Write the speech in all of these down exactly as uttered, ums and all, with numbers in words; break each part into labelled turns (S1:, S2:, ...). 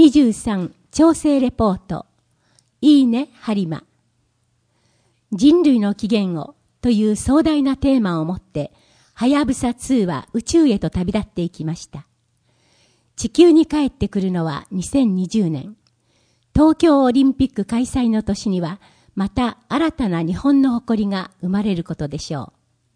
S1: にじゅうさん調整レポート。いいね、ハリマ。人類の起源をという壮大なテーマを持って、はやぶさには宇宙へと旅立っていきました。地球に帰ってくるのはにせんにじゅうねん。東京オリンピック開催の年には、また新たな日本の誇りが生まれることでしょう。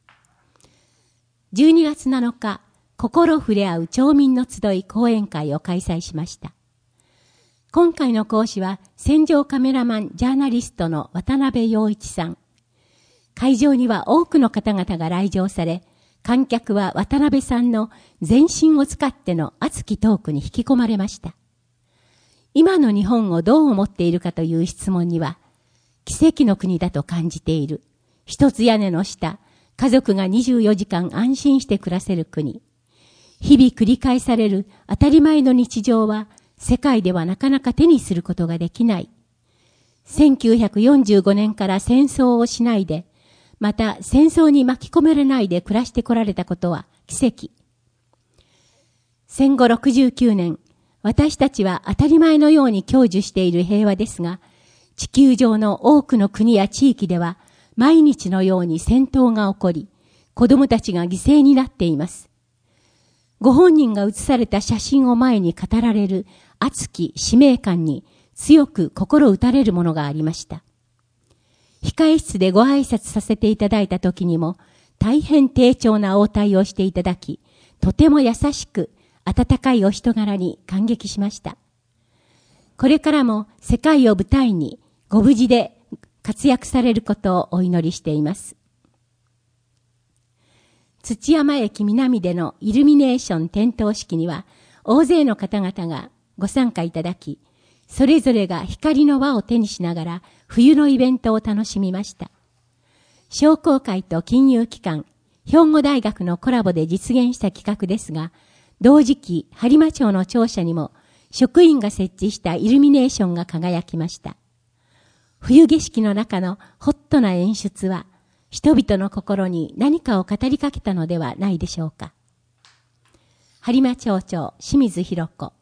S1: じゅうにがつなのか、心触れ合う町民の集い講演会を開催しました。今回の講師は戦場カメラマンジャーナリストの渡辺陽一さん。会場には多くの方々が来場され、観客は渡辺さんの全身を使っての熱きトークに引き込まれました。今の日本をどう思っているかという質問には、奇跡の国だと感じている。一つ屋根の下、家族がにじゅうよじかん安心して暮らせる国。日々繰り返される当たり前の日常は、世界ではなかなか手にすることができない。せんきゅうひゃくよんじゅうごねんから戦争をしないで、また戦争に巻き込まれないで暮らしてこられたことは奇跡。戦後ろくじゅうきゅうねん、私たちは当たり前のように享受している平和ですが、地球上の多くの国や地域では毎日のように戦闘が起こり、子供たちが犠牲になっています。ご本人が写された写真を前に語られる熱き使命感に強く心打たれるものがありました。控え室でご挨拶させていただいた時にも大変丁重な応対をしていただき、とても優しく温かいお人柄に感激しました。これからも世界を舞台にご無事で活躍されることをお祈りしています。土山駅南でのイルミネーション点灯式には大勢の方々がご参加いただき、それぞれが光の輪を手にしながら冬のイベントを楽しみました。商工会と金融機関、兵庫大学のコラボで実現した企画ですが、同時期播磨町の庁舎にも職員が設置したイルミネーションが輝きました。冬景色の中のホットな演出は、人々の心に何かを語りかけたのではないでしょうか。播磨町長清水弘子。